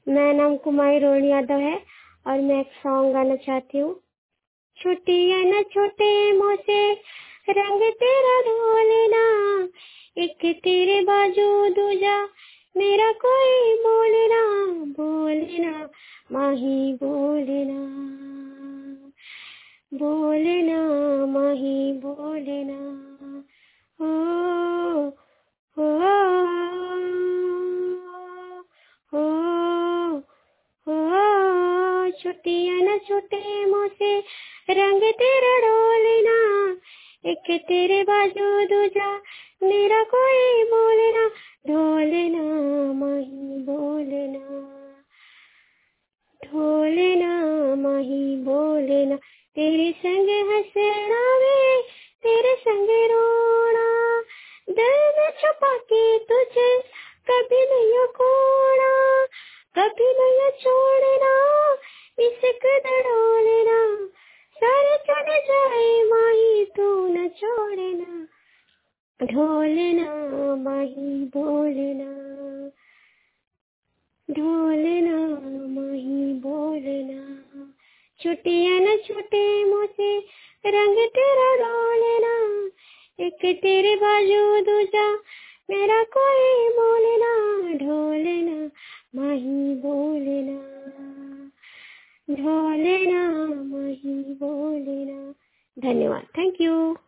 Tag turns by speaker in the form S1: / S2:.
S1: मेरा नाम कुमारी रोहिणी यादव है और मैं एक सॉन्ग गाना चाहती हूँ। छुट्टियाँ न छोटे मोसे रंग तेरा ढोलना, एक तेरे बाजू दूजा मेरा कोई बोलना, बोलना माही बोलना, बोलना माही बोलना। हो हो हो हो छुट्टियाँ न छूटे मुझसे रंग तेरा ढोलना, एक तेरे बाजू दूजा मेरा कोई बोलना, ढोलना माही बोलना, ढोलना माही बोलना। तेरे संग हंसना वे तेरे संग रोना, दिल में छुपा के तुझे कभी नहीं खोना, कभी नहीं छोड़ना इश्क डोलना, सारे चले जाए माही तू न छोड़ना, ढोलना माही बोलना, ढोलना माही बोलना। छुट्टियाँ न छूटे मुझे रंग तेरा ढोलना, एक तेरे बाजू दूजा मेरा कोई बोलना, ढोलना माही बोलना, ढोलना माही बोलना। धन्यवाद। Thank you.